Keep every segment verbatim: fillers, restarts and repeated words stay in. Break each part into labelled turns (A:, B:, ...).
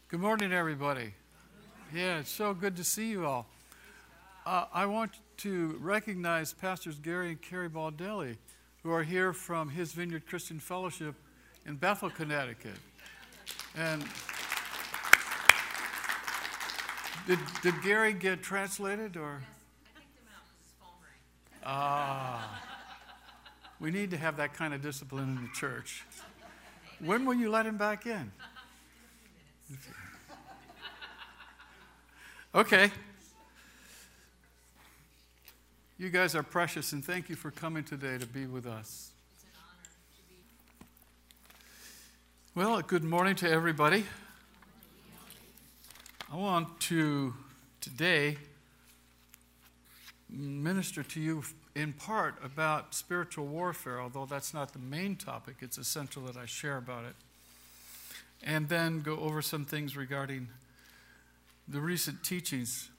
A: Good morning, everybody. Yeah, it's so good to see you all. Uh, I want to recognize Pastors Gary and Carrie Baldelli, who are here from His Vineyard Christian Fellowship in Bethel, Connecticut. And did, did Gary get translated, or?
B: Yes, I kicked him out because his phone rang.
A: Ah, we need to have that kind of discipline in the church. When will you let him back in? Okay. You guys are precious, and thank you for coming today to be with us.
B: It's an honor to be
A: Well, good morning to everybody. I want to today minister to you in part about spiritual warfare, although that's not the main topic. It's essential that I share about it. And then go over some things regarding the recent teachings.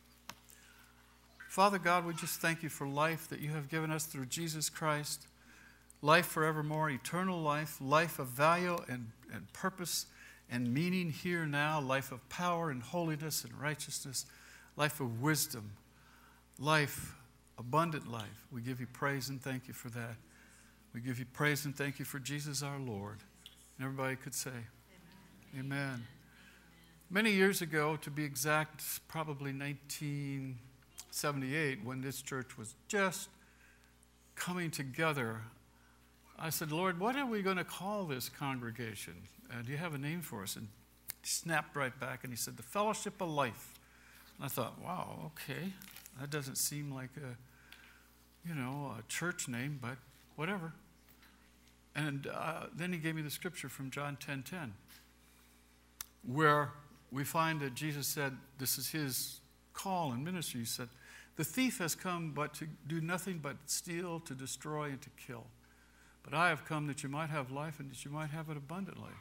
A: Father God, we just thank you for life that you have given us through Jesus Christ, life forevermore, eternal life, life of value and, and purpose and meaning here now, life of power and holiness and righteousness, life of wisdom, life, abundant life. We give you praise and thank you for that. We give you praise and thank you for Jesus our Lord. And everybody could say, Amen. Amen. Many years ago, to be exact, probably nineteen seventy-eight, when this church was just coming together, I said, Lord, what are we going to call this congregation? Uh, do you have a name for us? And he snapped right back and he said, the Fellowship of Life. And I thought, wow, okay, that doesn't seem like a, you know, a church name, but whatever. And uh, then he gave me the scripture from John ten ten, where we find that Jesus said, this is his call and ministry. He said, the thief has come but to do nothing but steal, to destroy, and to kill. But I have come that you might have life and that you might have it abundantly.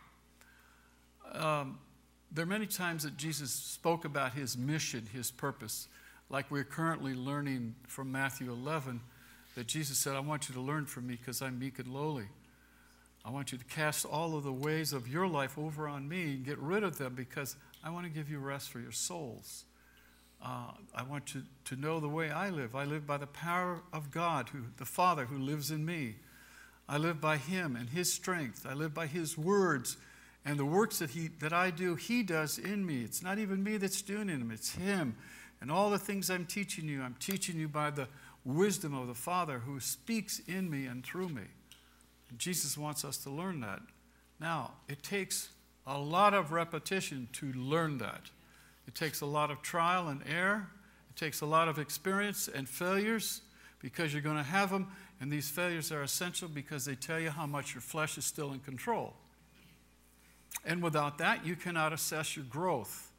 A: Um, there are many times that Jesus spoke about his mission, his purpose, like we're currently learning from Matthew eleven, that Jesus said, I want you to learn from me because I'm meek and lowly. I want you to cast all of the ways of your life over on me and get rid of them because I want to give you rest for your souls. Uh, I want you to know the way I live. I live by the power of God, who, the Father who lives in me. I live by him and his strength. I live by his words and the works that he that I do, he does in me. It's not even me that's doing them, it's him. And all the things I'm teaching you, I'm teaching you by the wisdom of the Father who speaks in me and through me. And Jesus wants us to learn that. Now, it takes a lot of repetition to learn that. It takes a lot of trial and error. It takes a lot of experience and failures because you're going to have them. And these failures are essential because they tell you how much your flesh is still in control. And without that, you cannot assess your growth.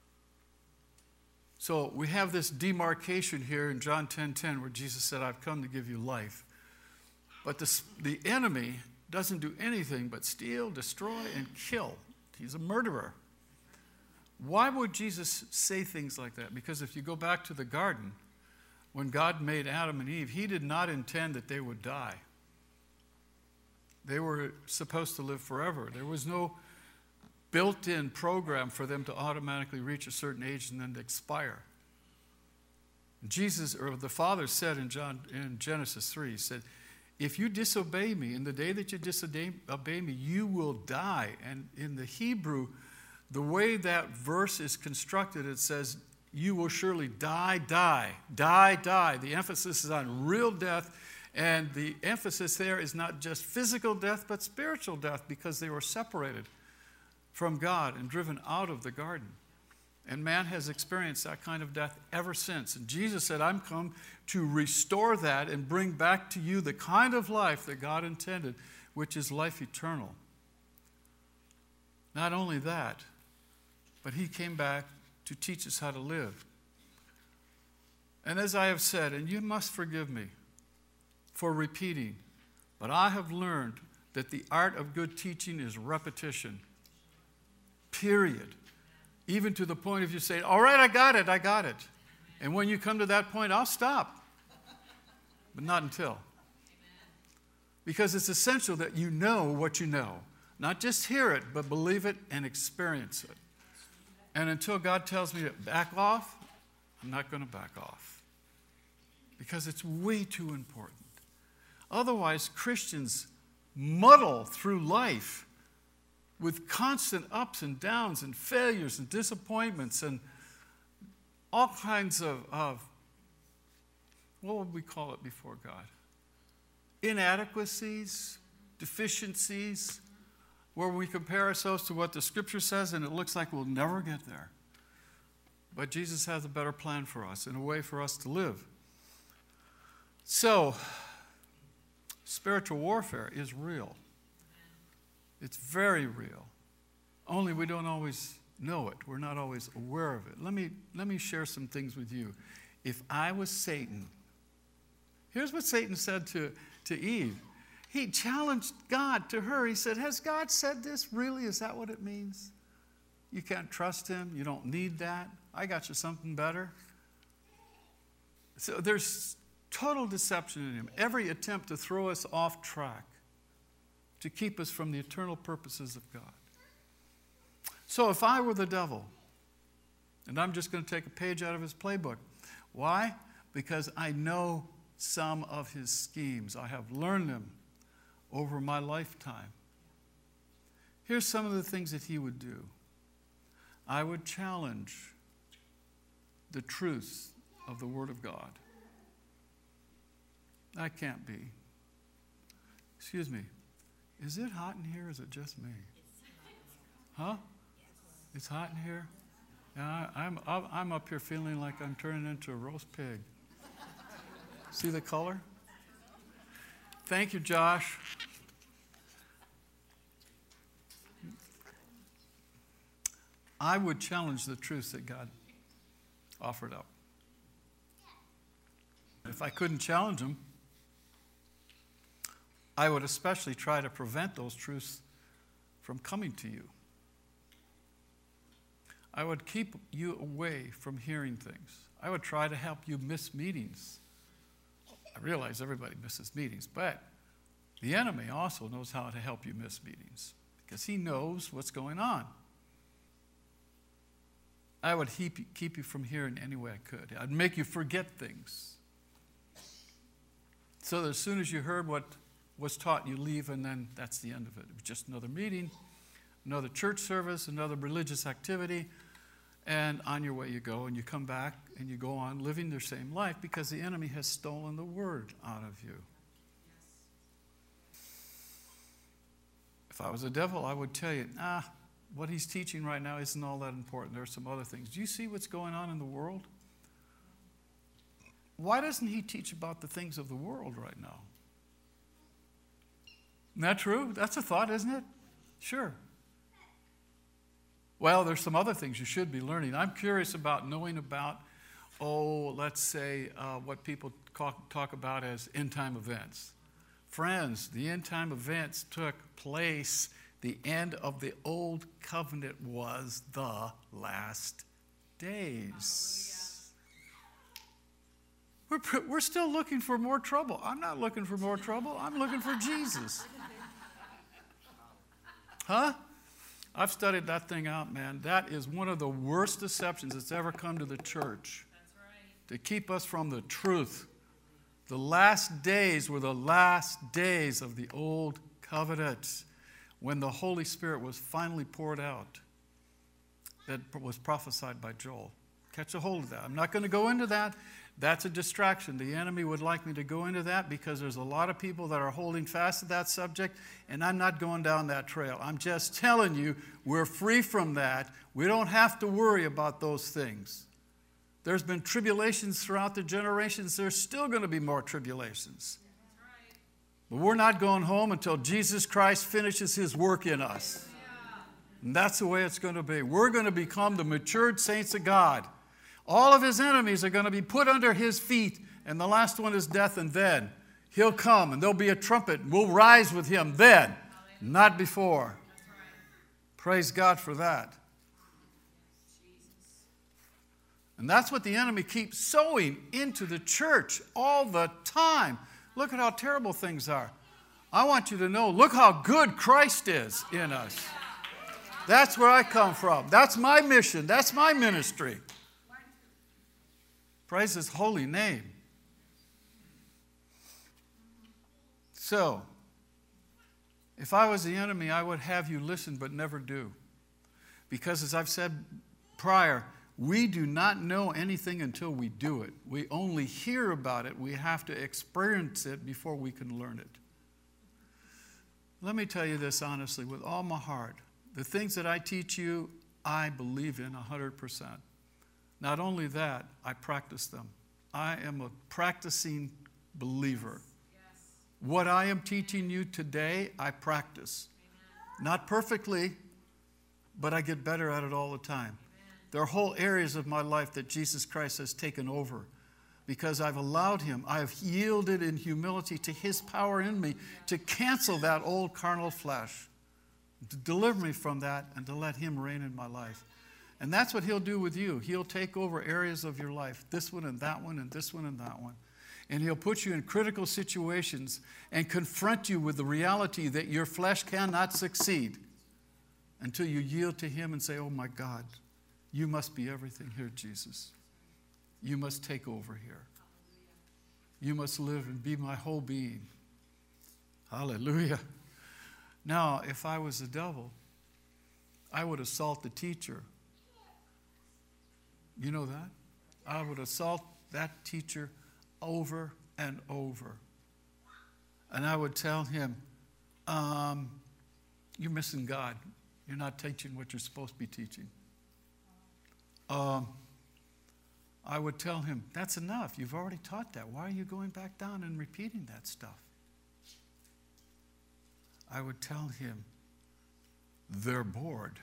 A: So we have this demarcation here in John ten ten where Jesus said, I've come to give you life. But the, the enemy doesn't do anything but steal, destroy, and kill. He's a murderer. Why would Jesus say things like that? Because if you go back to the garden, when God made Adam and Eve, he did not intend that they would die. They were supposed to live forever. There was no built-in program for them to automatically reach a certain age and then to expire. Jesus, or the Father said in John in Genesis three, he said, if you disobey me, in the day that you disobey me, you will die. And in the Hebrew, the way that verse is constructed, it says, you will surely die, die, die, die. The emphasis is on real death, and the emphasis there is not just physical death, but spiritual death, because they were separated from God and driven out of the garden. And man has experienced that kind of death ever since. And Jesus said, I'm come to restore that and bring back to you the kind of life that God intended, which is life eternal. Not only that, but he came back to teach us how to live. And as I have said, and you must forgive me for repeating, but I have learned that the art of good teaching is repetition. Period. Even to the point of you saying, all right, I got it, I got it. And when you come to that point, I'll stop. But not until. Because it's essential that you know what you know. Not just hear it, but believe it and experience it. And until God tells me to back off, I'm not going to back off. Because it's way too important. Otherwise, Christians muddle through life with constant ups and downs and failures and disappointments and all kinds of, of what would we call it before God? Inadequacies, deficiencies, where we compare ourselves to what the Scripture says and it looks like we'll never get there. But Jesus has a better plan for us and a way for us to live. So, spiritual warfare is real. It's very real. Only we don't always know it. We're not always aware of it. Let me, let me share some things with you. If I was Satan, here's what Satan said to, to Eve. He challenged God to her. He said, has God said this? Really? Is that what it means? You can't trust him. You don't need that. I got you something better. So there's total deception in him. Every attempt to throw us off track, to keep us from the eternal purposes of God. So if I were the devil, and I'm just going to take a page out of his playbook. Why? Because I know some of his schemes. I have learned them over my lifetime. Here's some of the things that he would do. I would challenge the truth of the Word of God. That can't be. Excuse me. Is it hot in here or is it just me? Huh? It's hot in here? Yeah, I, I'm, I'm up here feeling like I'm turning into a roast pig. See the color? Thank you, Josh. I would challenge the truths that God offered up. If I couldn't challenge them, I would especially try to prevent those truths from coming to you. I would keep you away from hearing things. I would try to help you miss meetings. I realize everybody misses meetings, but the enemy also knows how to help you miss meetings because he knows what's going on. I would keep, keep you from hearing any way I could. I'd make you forget things. So that as soon as you heard what was taught, you leave, and then that's the end of it. It was just another meeting, another church service, another religious activity, and on your way you go, and you come back, and you go on living their same life because the enemy has stolen the word out of you. If I was a devil, I would tell you, ah, what he's teaching right now isn't all that important. There are some other things. Do you see what's going on in the world? Why doesn't he teach about the things of the world right now? Isn't that true? That's a thought, isn't it? Sure. Well, there's some other things you should be learning. I'm curious about knowing about, oh, let's say, uh, what people talk, talk about as end-time events. Friends, the end-time events took place. The end of the old covenant was the last days. We're, we're still looking for more trouble. I'm not looking for more trouble. I'm looking for Jesus. Huh? I've studied that thing out, man. That is one of the worst deceptions that's ever come to the church.
B: That's right.
A: To keep us from the truth. The last days were the last days of the old covenant when the Holy Spirit was finally poured out. That was prophesied by Joel. Catch a hold of that. I'm not going to go into that. That's a distraction. The enemy would like me to go into that because there's a lot of people that are holding fast to that subject, and I'm not going down that trail. I'm just telling you, we're free from that. We don't have to worry about those things. There's been tribulations throughout the generations. There's still going to be more tribulations. But we're not going home until Jesus Christ finishes his work in us. And that's the way it's going to be. We're going to become the matured saints of God. All of his enemies are going to be put under his feet, and the last one is death, and then he'll come, and there'll be a trumpet, and we'll rise with him then, not before. Praise God for that. And that's what the enemy keeps sowing into the church all the time. Look at how terrible things are. I want you to know, look how good Christ is in us. That's where I come from. That's my mission. That's my ministry. Praise His holy name. So, if I was the enemy, I would have you listen but never do. Because as I've said prior, we do not know anything until we do it. We only hear about it. We have to experience it before we can learn it. Let me tell you this honestly, with all my heart. The things that I teach you, I believe in one hundred percent. Not only that, I practice them. I am a practicing believer.
B: Yes.
A: What I am teaching you today, I practice.
B: Amen.
A: Not perfectly, but I get better at it all the time. Amen. There are whole areas of my life that Jesus Christ has taken over because I've allowed Him. I have yielded in humility to His power in me to cancel that old carnal flesh, to deliver me from that and to let Him reign in my life. And that's what He'll do with you. He'll take over areas of your life, this one and that one and this one and that one. And He'll put you in critical situations and confront you with the reality that your flesh cannot succeed until you yield to Him and say, oh my God, you must be everything here, Jesus. You must take over here. You must live and be my whole being. Hallelujah. Now, if I was the devil, I would assault the teacher. You know that? I would assault that teacher over and over. And I would tell him, um, you're missing God. You're not teaching what you're supposed to be teaching. Um, I would tell him, that's enough. You've already taught that. Why are you going back down and repeating that stuff? I would tell him, they're bored.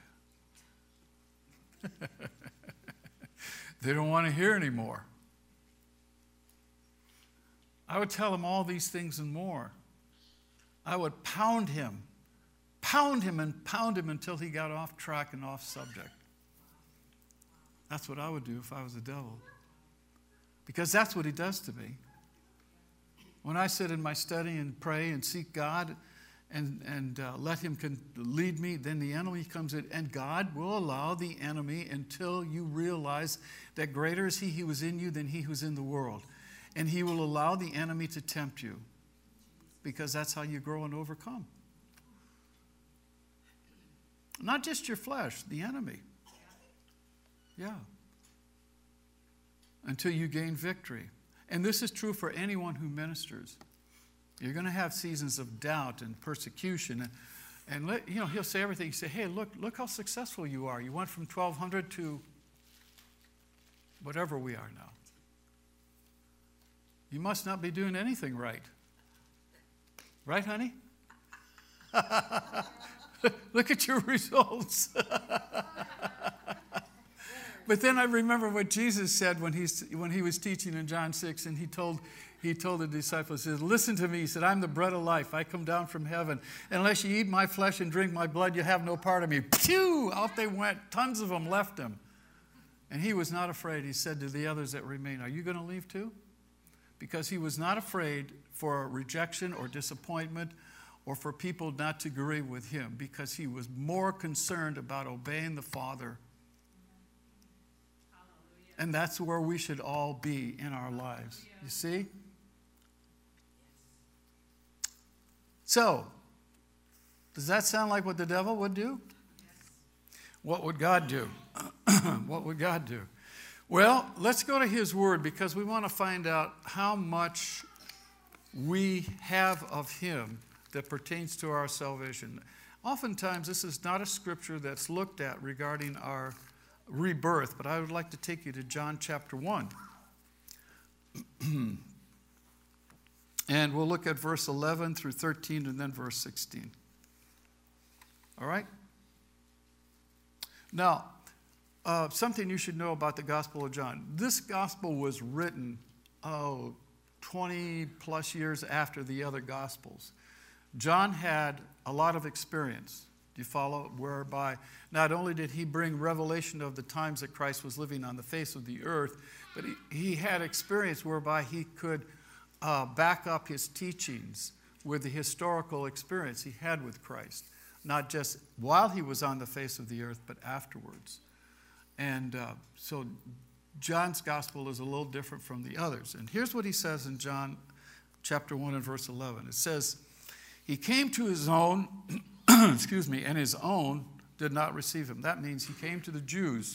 A: They don't want to hear anymore. I would tell him all these things and more. I would pound him, pound him and pound him until he got off track and off subject. That's what I would do if I was the devil. Because that's what he does to me. When I sit in my study and pray and seek God and, and uh, let Him con- lead me, then the enemy comes in. And God will allow the enemy until you realize that greater is He who is in you than he who is in the world. And He will allow the enemy to tempt you. Because that's how you grow and overcome. Not just your flesh, the enemy. Yeah. Until you gain victory. And this is true for anyone who ministers. You're going to have seasons of doubt and persecution. And, and let, you know, he'll say everything. You say, hey, look, look how successful you are. You went from twelve hundred to whatever we are now. You must not be doing anything right. Right, honey? Look at your results. But then I remember what Jesus said when, he's, when he was teaching in John six, and he told, he told the disciples, he said, listen to me. He said, I'm the bread of life. I come down from heaven. Unless you eat my flesh and drink my blood, you have no part of me. Phew! Out they went. Tons of them left him. And he was not afraid. He said to the others that remain, are you going to leave too? Because he was not afraid for rejection or disappointment or for people not to agree with him, because he was more concerned about obeying the Father. And that's where we should all be in our lives. You see? So, does that sound like what the devil would do? What would God do? What would God do? Well, let's go to His Word, because we want to find out how much we have of Him that pertains to our salvation. Oftentimes, this is not a scripture that's looked at regarding our rebirth, but I would like to take you to John chapter one. And we'll look at verse eleven through thirteen and then verse sixteen. All right? Now, uh, something you should know about the Gospel of John. This Gospel was written, oh, twenty plus years after the other Gospels. John had a lot of experience. Do you follow? Whereby not only did he bring revelation of the times that Christ was living on the face of the earth, but he, he had experience whereby he could uh, back up his teachings with the historical experience he had with Christ. not just while he was on the face of the earth, but afterwards. And uh, so John's gospel is a little different from the others. And here's what he says in John chapter one and verse eleven. It says, he came to his own, excuse me, and his own did not receive him. That means he came to the Jews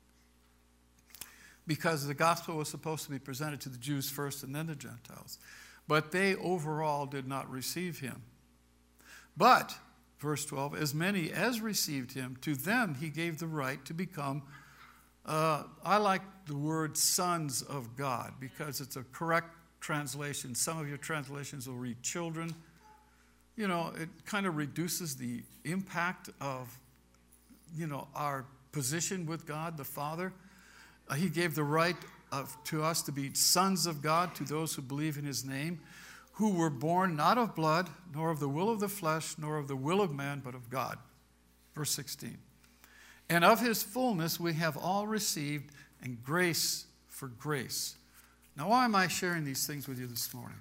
A: because the gospel was supposed to be presented to the Jews first and then the Gentiles. But they overall did not receive him. But, verse twelve, as many as received him, to them he gave the right to become, uh, I like the word sons of God because it's a correct translation. Some of your translations will read children. You know, it kind of reduces the impact of, you know, our position with God, the Father. Uh, he gave the right of, to us to be sons of God, to those who believe in his name, who were born not of blood, nor of the will of the flesh, nor of the will of man, but of God. Verse sixteen. And of his fullness we have all received, and grace for grace. Now, why am I sharing these things with you this morning?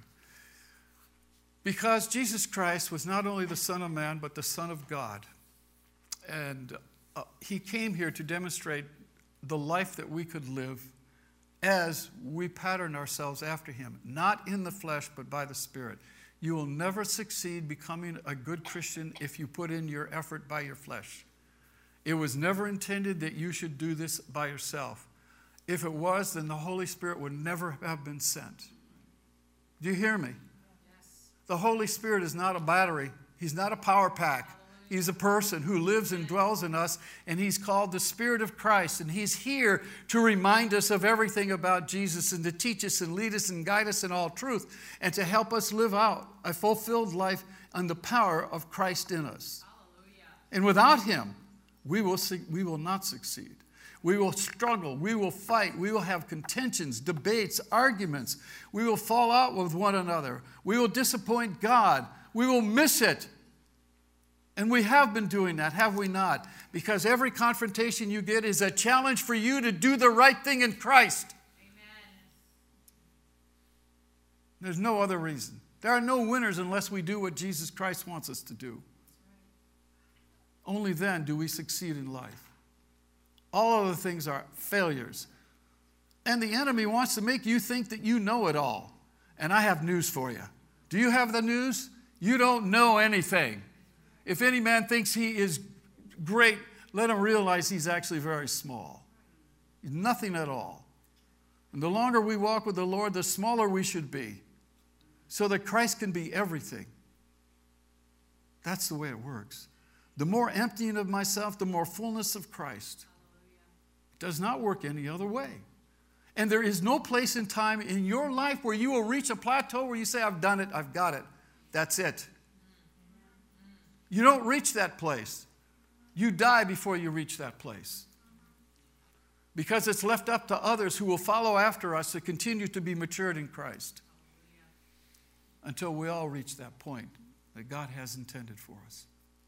A: Because Jesus Christ was not only the Son of Man, but the Son of God. And uh, he came here to demonstrate the life that we could live as we pattern ourselves after him, not in the flesh, but by the Spirit. You will never succeed becoming a good Christian if you put in your effort by your flesh. It was never intended that you should do this by yourself. If it was, then the Holy Spirit would never have been sent. Do you hear me? Yes. The Holy Spirit is not a battery. He's not a power pack. He's a person who lives and dwells in us, and he's called the Spirit of Christ, and he's here to remind us of everything about Jesus and to teach us and lead us and guide us in all truth and to help us live out a fulfilled life on the power of Christ in us. Hallelujah. And without him, we will, we will not succeed. We will struggle. We will fight. We will have contentions, debates, arguments. We will fall out with one another. We will disappoint God. We will miss it. And we have been doing that, have we not? Because every confrontation you get is a challenge for you to do the right thing in Christ. Amen. There's no other reason. There are no winners unless we do what Jesus Christ wants us to do. Right. Only then do we succeed in life. All other things are failures. And the enemy wants to make you think that you know it all. And I have news for you. Do you have the news? You don't know anything. If any man thinks he is great, let him realize he's actually very small. He's nothing at all. And the longer we walk with the Lord, the smaller we should be, so that Christ can be everything. That's the way it works. The more emptying of myself, the more fullness of Christ. It does not work any other way. And there is no place in time in your life where you will reach a plateau where you say, I've done it, I've got it. That's it. You don't reach that place. You die before you reach that place. Because it's left up to others who will follow after us to continue to be matured in Christ. Until we all reach that point that God has intended for us.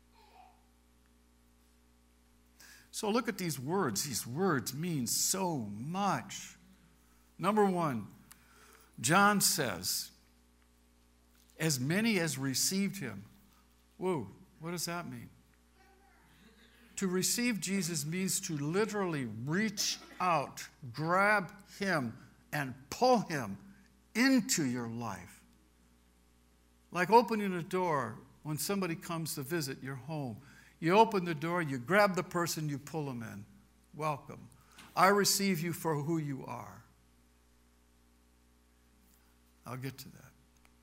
A: So look at these words. These words mean so much. Number one, John says, as many as received him. Whoa. What does that mean? To receive Jesus means to literally reach out, grab him, and pull him into your life. Like opening a door when somebody comes to visit your home. You open the door, you grab the person, you pull them in. Welcome. I receive you for who you are. I'll get to that.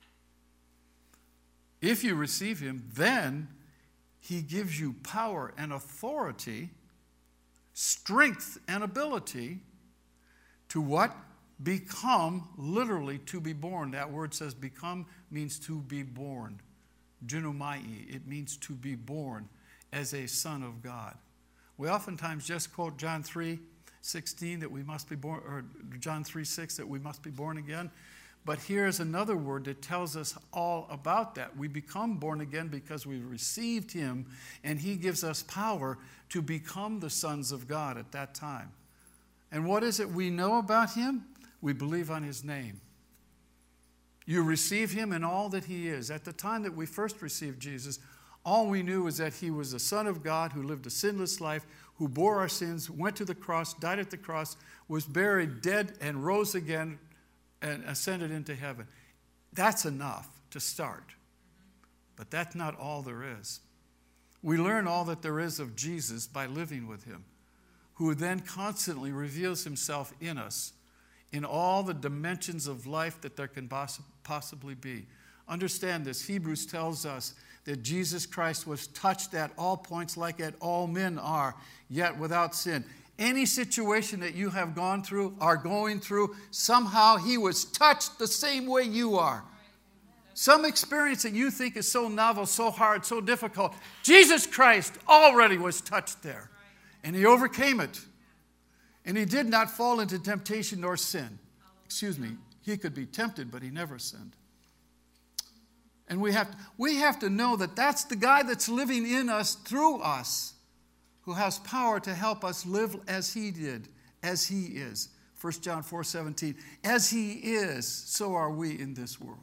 A: If you receive him, then he gives you power and authority, strength and ability to what? Become, literally to be born. That word says become means to be born. Genomai, it means to be born as a son of God. We oftentimes just quote John three sixteen that we must be born, or John three six that we must be born again. But here's another word that tells us all about that. We become born again because we received him, and he gives us power to become the sons of God at that time. And what is it we know about him? We believe on his name. You receive him in all that he is. At the time that we first received Jesus, All we knew was that he was the Son of God who lived a sinless life, who bore our sins, went to the cross, died at the cross, was buried, dead, and rose again and ascended into heaven. That's enough to start. But that's not all there is. We learn all that there is of Jesus by living with him, who then constantly reveals himself in us in all the dimensions of life that there can poss- possibly be. Understand this. Hebrews tells us that Jesus Christ was touched at all points like at all men are, yet without sin. Any situation that you have gone through, are going through, somehow he was touched the same way you are. Some experience that you think is so novel, so hard, so difficult, Jesus Christ already was touched there. And he overcame it. And he did not fall into temptation nor sin. Excuse me. He could be tempted, but he never sinned. And we have to, we have to know that that's the guy that's living in us, through us, who has power to help us live as he did, as he is. First John four seventeen. As he is, so are we in this world.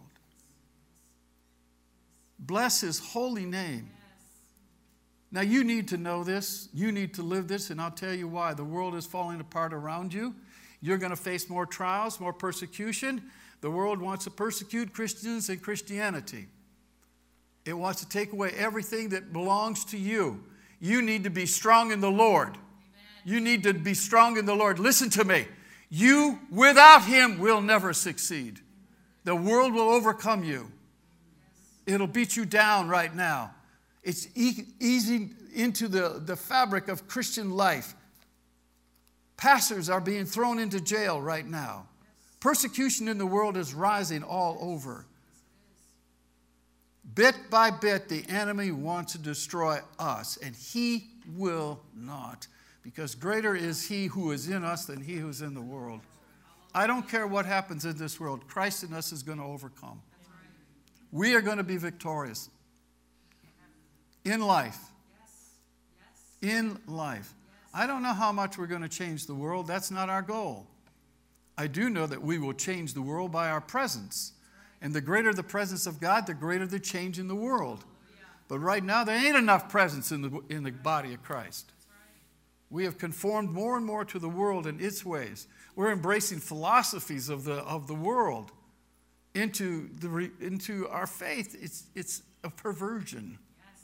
A: Bless his holy name. Now you need to know this. You need to live this, and I'll tell you why. The world is falling apart around you. You're going to face more trials, more persecution. The world wants to persecute Christians and Christianity. It wants to take away everything that belongs to you. You need to be strong in the Lord. Amen. You need to be strong in the Lord. Listen to me. You, without him, will never succeed. The world will overcome you. It'll beat you down right now. It's e- easy into the, the fabric of Christian life. Pastors are being thrown into jail right now. Persecution in the world is rising all over. Bit by bit, the enemy wants to destroy us, and he will not, because greater is he who is in us than he who is in the world. I don't care what happens in this world. Christ in us is going to overcome. We are going to be victorious in life. In life. I don't know how much we're going to change the world. That's not our goal. I do know that we will change the world by our presence. And the greater the presence of God, the greater the change in the world. But right now, there ain't enough presence in the, in the body of Christ. We have conformed more and more to the world and its ways. We're embracing philosophies of the, of the world into, the, into our faith. It's, it's a perversion.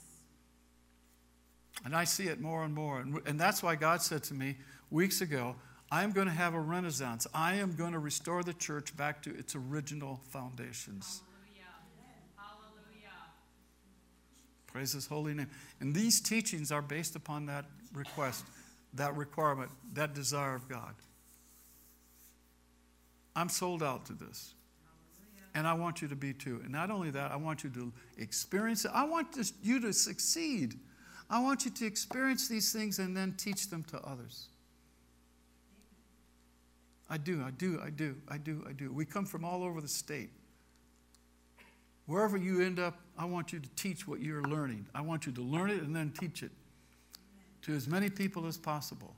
A: And I see it more and more. And, and that's why God said to me weeks ago, I'm going to have a renaissance. I am going to restore the church back to its original foundations. Hallelujah. Hallelujah. Praise his holy name. And these teachings are based upon that request, that requirement, that desire of God. I'm sold out to this. And I want you to be too. And not only that, I want you to experience it. I want this, you to succeed. I want you to experience these things and then teach them to others. I do, I do, I do, I do, I do. We come from all over the state. Wherever you end up, I want you to teach what you're learning. I want you to learn it and then teach it to as many people as possible.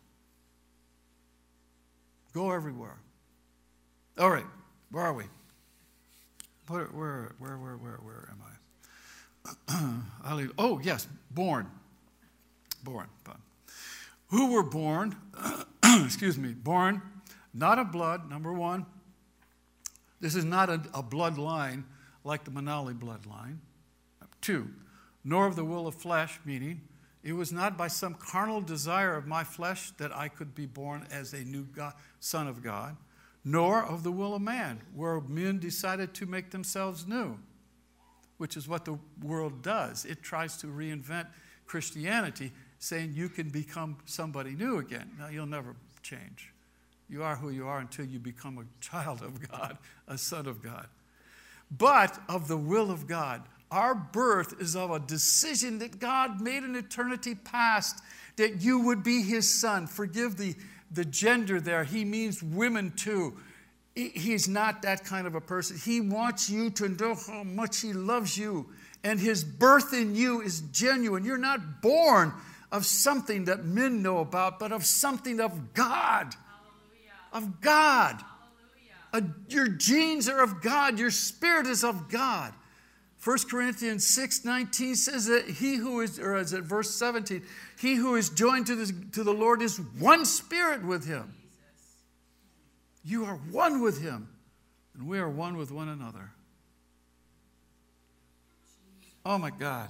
A: Go everywhere. All right, where are we? Where, where, where, where, where, where am I? I'll leave. Oh, yes, born. Born. Who were born, excuse me, born, not of blood, number one. This is not a, a bloodline like the Manali bloodline. Two, nor of the will of flesh, meaning it was not by some carnal desire of my flesh that I could be born as a new God, son of God, nor of the will of man, where men decided to make themselves new, which is what the world does. It tries to reinvent Christianity, saying you can become somebody new again. Now, you'll never change. You are who you are until you become a child of God, a son of God. But of the will of God. Our birth is of a decision that God made in eternity past that you would be his son. Forgive the, the gender there. He means women too. He's not that kind of a person. He wants you to know how much he loves you. And his birth in you is genuine. You're not born of something that men know about, but of something of God. Of God. Uh, your genes are of God. Your spirit is of God. First Corinthians six nineteen says that he who is, or is it verse seventeen, he who is joined to, this, to the Lord is one spirit with him. You are one with him, and we are one with one another. Oh my God.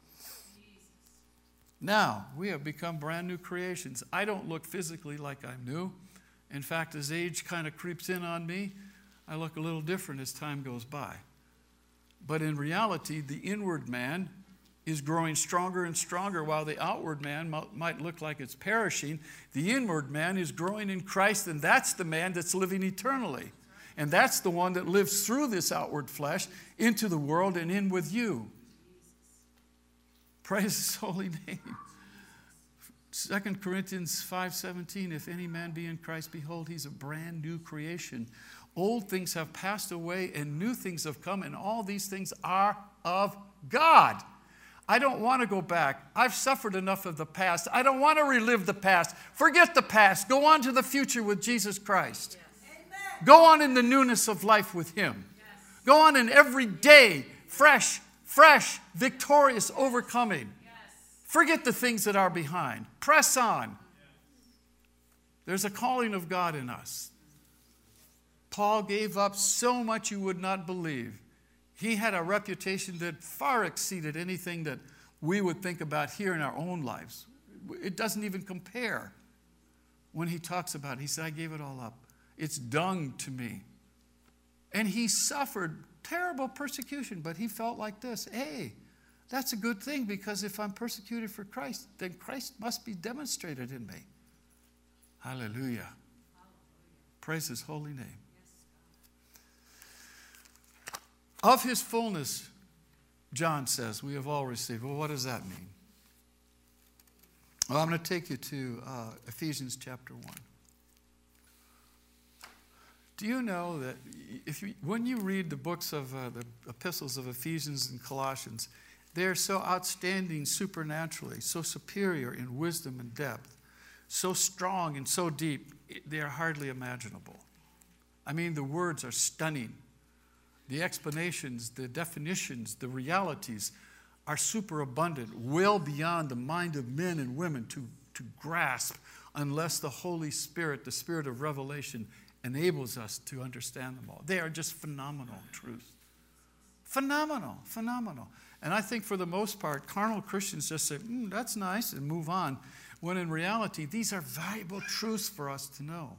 A: Now, we have become brand new creations. I don't look physically like I'm new. In fact, as age kind of creeps in on me, I look a little different as time goes by. But in reality, the inward man is growing stronger and stronger, while the outward man might look like it's perishing. The inward man is growing in Christ, and that's the man that's living eternally. And that's the one that lives through this outward flesh into the world and in with you. Praise his holy name. Second Corinthians five seventeen, if any man be in Christ, behold, he's a brand new creation. Old things have passed away and new things have come, and all these things are of God. I don't want to go back. I've suffered enough of the past. I don't want to relive the past. Forget the past. Go on to the future with Jesus Christ. Yes. Go on in the newness of life with him. Yes. Go on in every day, fresh, fresh, victorious, overcoming. Yes. Forget the things that are behind. Press on. There's a calling of God in us. Paul gave up so much you would not believe. He had a reputation that far exceeded anything that we would think about here in our own lives. It doesn't even compare. When he talks about it, he said, I gave it all up. It's dung to me. And he suffered terrible persecution, but he felt like this. Hey, that's a good thing, because if I'm persecuted for Christ, then Christ must be demonstrated in me. Hallelujah. Hallelujah. Praise his holy name. Of his fullness, John says, we have all received. Well, what does that mean? Well, I'm going to take you to uh, Ephesians chapter one. Do you know that if you, when you read the books of uh, the epistles of Ephesians and Colossians, they're so outstanding supernaturally, so superior in wisdom and depth, so strong and so deep, they are hardly imaginable. I mean, the words are stunning. The explanations, the definitions, the realities are superabundant, well beyond the mind of men and women to, to grasp, unless the Holy Spirit, the Spirit of revelation, enables us to understand them all. They are just phenomenal truth. Phenomenal, phenomenal. And I think for the most part, carnal Christians just say, mm, that's nice, and move on, when in reality, these are valuable truths for us to know.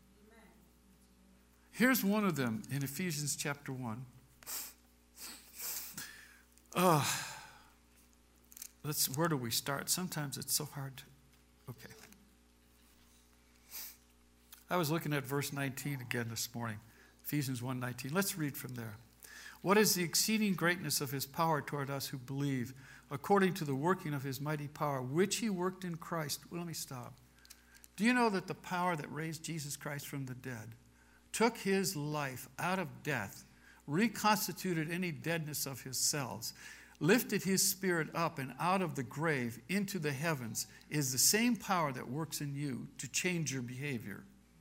A: Here's one of them in Ephesians chapter one. Uh, let's, where do we start? Sometimes it's so hard to, okay. I was looking at verse nineteen again this morning, Ephesians one nineteen. Let's read from there. What is the exceeding greatness of his power toward us who believe, according to the working of his mighty power, which he worked in Christ? Well, let me stop. Do you know that the power that raised Jesus Christ from the dead took his life out of death, reconstituted any deadness of his cells, lifted his spirit up and out of the grave into the heavens, is the same power that works in you to change your behavior?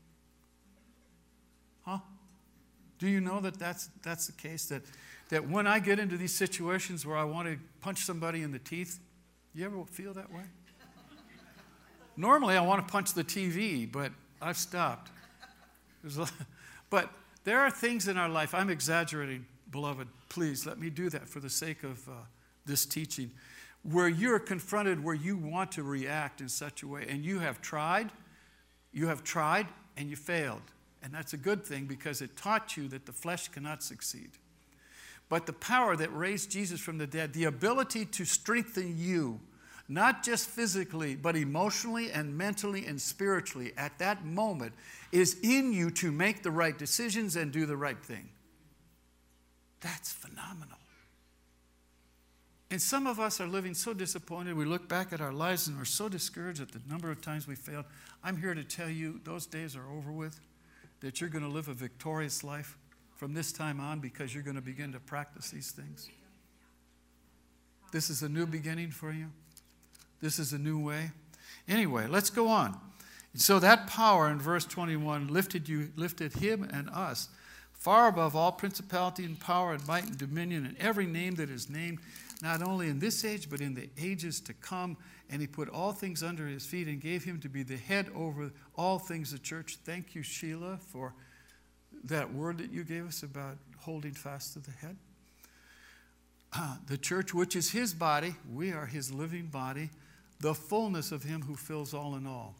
A: Huh? Do you know that that's, that's the case? That, that when I get into these situations where I want to punch somebody in the teeth, you ever feel that way? Normally I want to punch the T V, but I've stopped. There's a, but there are things in our life, I'm exaggerating, beloved, please let me do that for the sake of uh, this teaching, where you're confronted, where you want to react in such a way, and you have tried, you have tried, and you failed. And that's a good thing, because it taught you that the flesh cannot succeed. But the power that raised Jesus from the dead, the ability to strengthen you, not just physically, but emotionally and mentally and spiritually at that moment, is in you to make the right decisions and do the right thing. That's phenomenal. And some of us are living so disappointed. We look back at our lives and we're so discouraged at the number of times we failed. I'm here to tell you those days are over with, that you're going to live a victorious life from this time on, because you're going to begin to practice these things. This is a new beginning for you. This is a new way. Anyway, let's go on. So that power in verse twenty-one lifted you, lifted him and us far above all principality and power and might and dominion and every name that is named, not only in this age, but in the ages to come. And he put all things under his feet and gave him to be the head over all things, the church. Thank you, Sheila, for that word that you gave us about holding fast to the head. Uh, the church, which is his body, we are his living body, the fullness of him who fills all in all.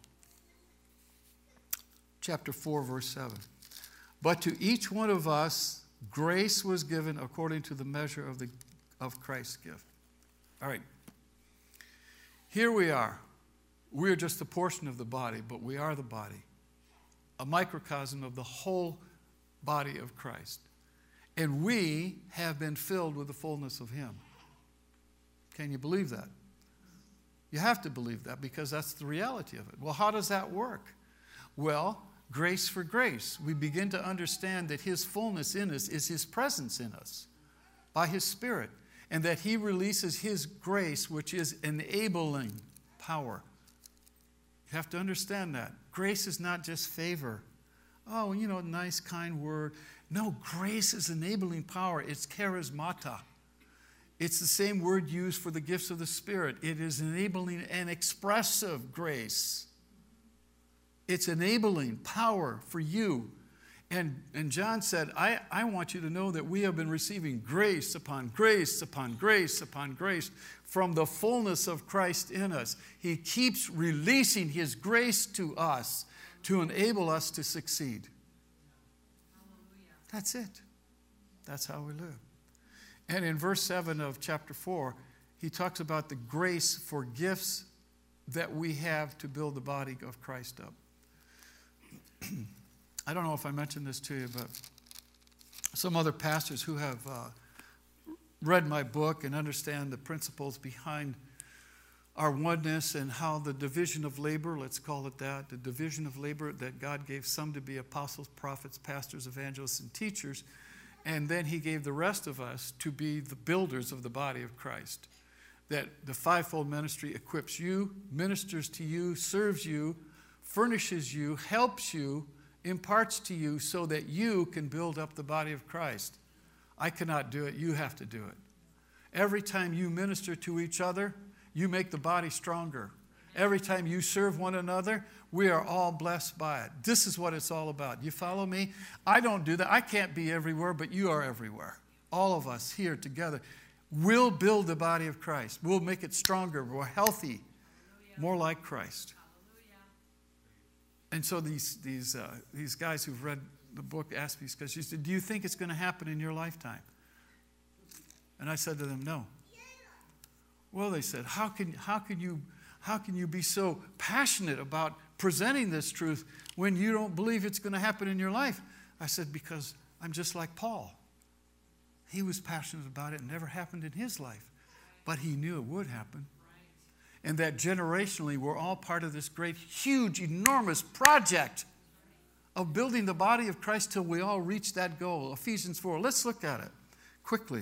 A: Chapter four, verse seven. But to each one of us, grace was given according to the measure of, the, of Christ's gift. All right. Here we are. We are just a portion of the body, but we are the body. A microcosm of the whole body of Christ. And we have been filled with the fullness of him. Can you believe that? You have to believe that because that's the reality of it. Well, how does that work? Well, grace for grace. We begin to understand that his fullness in us is his presence in us by his Spirit, and that he releases his grace, which is enabling power. You have to understand that. Grace is not just favor. Oh, you know, nice, kind word. No, grace is enabling power. It's charismata. It's the same word used for the gifts of the Spirit. It is enabling and expressive grace. It's enabling power for you. And, and John said, I, I want you to know that we have been receiving grace upon grace upon grace upon grace from the fullness of Christ in us. He keeps releasing his grace to us to enable us to succeed. Hallelujah. That's it. That's how we live. And in verse seven of chapter four, he talks about the grace for gifts that we have to build the body of Christ up. I don't know if I mentioned this to you, but some other pastors who have uh, read my book and understand the principles behind our oneness and how the division of labor, let's call it that, the division of labor that God gave some to be apostles, prophets, pastors, evangelists, and teachers, and then he gave the rest of us to be the builders of the body of Christ. That the fivefold ministry equips you, ministers to you, serves you, furnishes you, helps you, imparts to you so that you can build up the body of Christ. I cannot do it. You have to do it. Every time you minister to each other, you make the body stronger. Every time you serve one another, we are all blessed by it. This is what it's all about. You follow me? I don't do that. I can't be everywhere, but you are everywhere. All of us here together will build the body of Christ. We'll make it stronger, more healthy, more like Christ. And so these, these, uh, these guys who've read the book asked me, because she said, do you think it's going to happen in your lifetime? And I said to them, no. Well, they said, how can, how can you, how can you be so passionate about presenting this truth when you don't believe it's going to happen in your life? I said, because I'm just like Paul. He was passionate about it. It never happened in his life, but he knew it would happen. And that generationally, we're all part of this great, huge, enormous project of building the body of Christ till we all reach that goal. Ephesians four. Let's look at it quickly.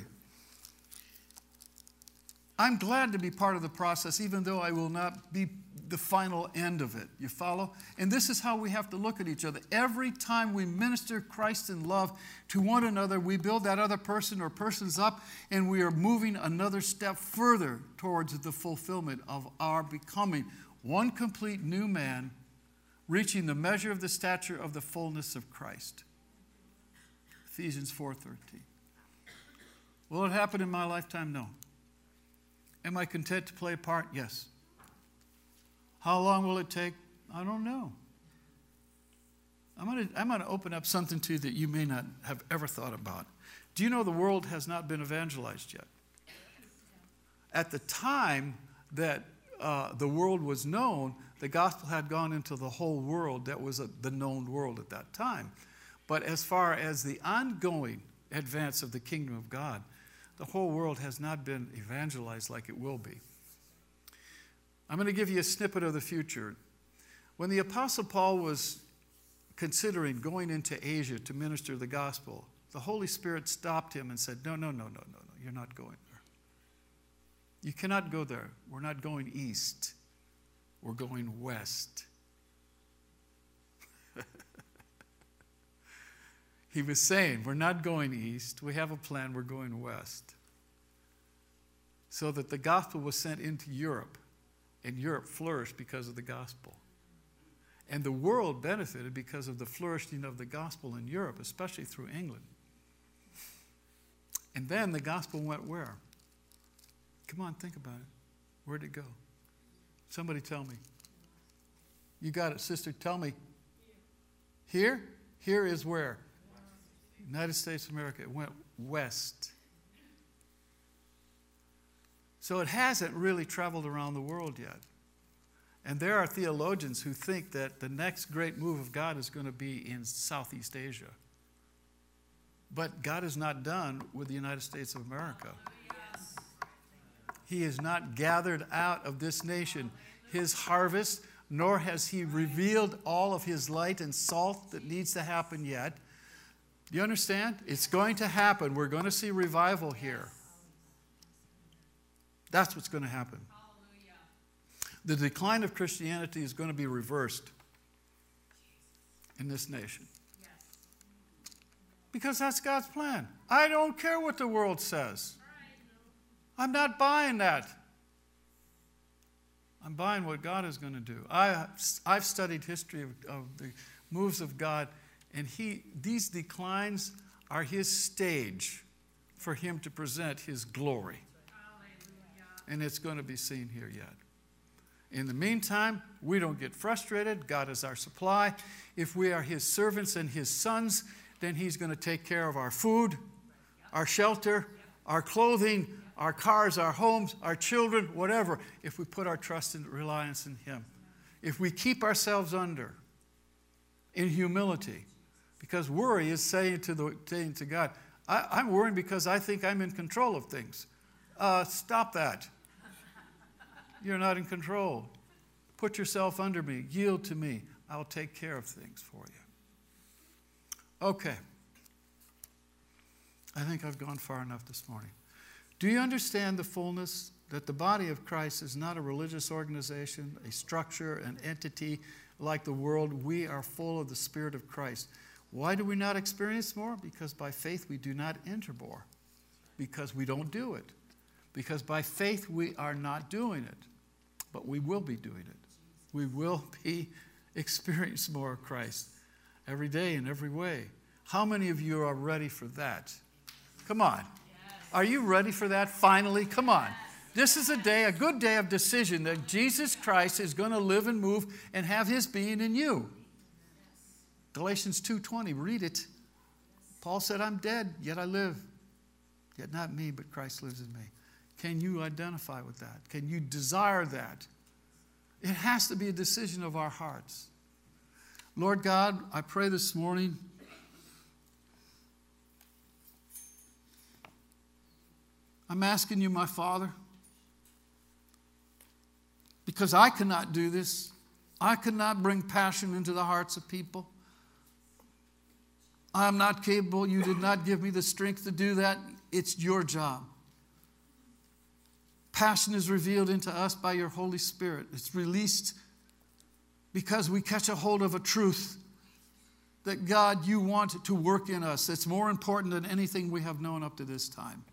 A: I'm glad to be part of the process, even though I will not be the final end of it. You follow? And this is how we have to look at each other. Every time we minister Christ in love to one another, we build that other person or persons up, and we are moving another step further towards the fulfillment of our becoming one complete new man, reaching the measure of the stature of the fullness of Christ. Ephesians four thirteen. Will it happen in my lifetime? No. Am I content to play a part? Yes. How long will it take? I don't know. I'm going to I'm going to open up something to you that you may not have ever thought about. Do you know the world has not been evangelized yet? At the time that uh, the world was known, the gospel had gone into the whole world. That was a, the known world at that time. But as far as the ongoing advance of the kingdom of God, the whole world has not been evangelized like it will be. I'm going to give you a snippet of the future. When the Apostle Paul was considering going into Asia to minister the gospel, the Holy Spirit stopped him and said, no, no, no, no, no, no, you're not going there. You cannot go there. We're not going east. We're going west. He was saying, we're not going east. We have a plan. We're going west. So that the gospel was sent into Europe. And Europe flourished because of the gospel. And the world benefited because of the flourishing of the gospel in Europe, especially through England. And then the gospel went where? Come on, think about it. Where'd it go? Somebody tell me. You got it, sister. Tell me. Here? Here is where? United States of America. It went west. So it hasn't really traveled around the world yet. And there are theologians who think that the next great move of God is going to be in Southeast Asia. But God is not done with the United States of America. He has not gathered out of this nation his harvest, nor has he revealed all of his light and salt that needs to happen yet. Do you understand? It's going to happen. We're going to see revival here. That's what's going to happen. The decline of Christianity is going to be reversed in this nation. Because that's God's plan. I don't care what the world says. I'm not buying that. I'm buying what God is going to do. I, I've studied history of, of the moves of God, and he, these declines are his stage for him to present his glory. And it's going to be seen here yet. In the meantime, we don't get frustrated. God is our supply. If we are his servants and his sons, then he's going to take care of our food, our shelter, our clothing, our cars, our homes, our children, whatever, if we put our trust and reliance in him. If we keep ourselves under in humility, because worry is saying to, the, saying to God, I, I'm worrying because I think I'm in control of things. Uh, stop that. You're not in control. Put yourself under me. Yield to me. I'll take care of things for you. Okay. I think I've gone far enough this morning. Do you understand the fullness that the body of Christ is not a religious organization, a structure, an entity like the world? We are full of the Spirit of Christ. Why do we not experience more? Because by faith we do not enter more. Because we don't do it. Because by faith we are not doing it. But we will be doing it. We will be experiencing more of Christ every day in every way. How many of you are ready for that? Come on. Are you ready for that finally? Come on. This is a day, a good day of decision that Jesus Christ is going to live and move and have his being in you. Galatians two twenty, read it. Paul said, I'm dead, yet I live. Yet not me, but Christ lives in me. Can you identify with that? Can you desire that? It has to be a decision of our hearts. Lord God, I pray this morning, I'm asking you, my Father, because I cannot do this. I cannot bring passion into the hearts of people. I am not capable. You did not give me the strength to do that. It's your job. Passion is revealed into us by your Holy Spirit. It's released because we catch a hold of a truth that, God, you want to work in us. It's more important than anything we have known up to this time.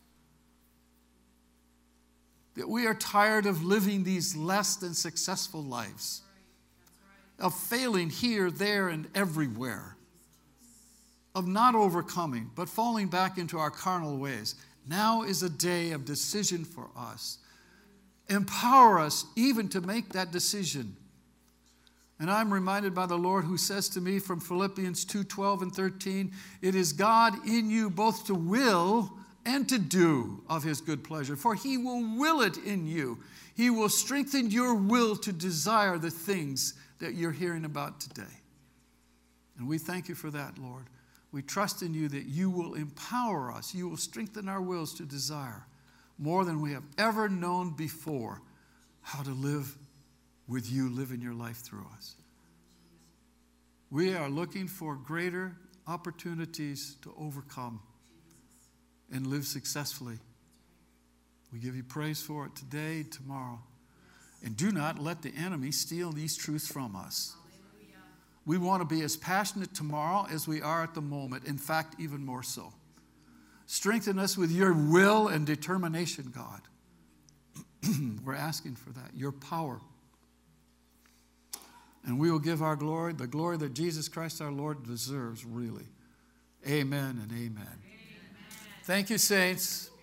A: That we are tired of living these less than successful lives, of failing here, there, and everywhere, of not overcoming, but falling back into our carnal ways. Now is a day of decision for us. Empower us even to make that decision. And I'm reminded by the Lord who says to me from Philippians two twelve and thirteen, it is God in you both to will and to do of his good pleasure. For he will will it in you. He will strengthen your will to desire the things that you're hearing about today. And we thank you for that, Lord. We trust in you that you will empower us. You will strengthen our wills to desire more than we have ever known before how to live with you, live in your life through us. We are looking for greater opportunities to overcome and live successfully. We give you praise for it today, tomorrow. And do not let the enemy steal these truths from us. We want to be as passionate tomorrow as we are at the moment. In fact, even more so. Strengthen us with your will and determination, God. We're asking for that, your power. And we will give our glory, the glory that Jesus Christ our Lord deserves, really. Amen and amen. Amen. Thank you, saints.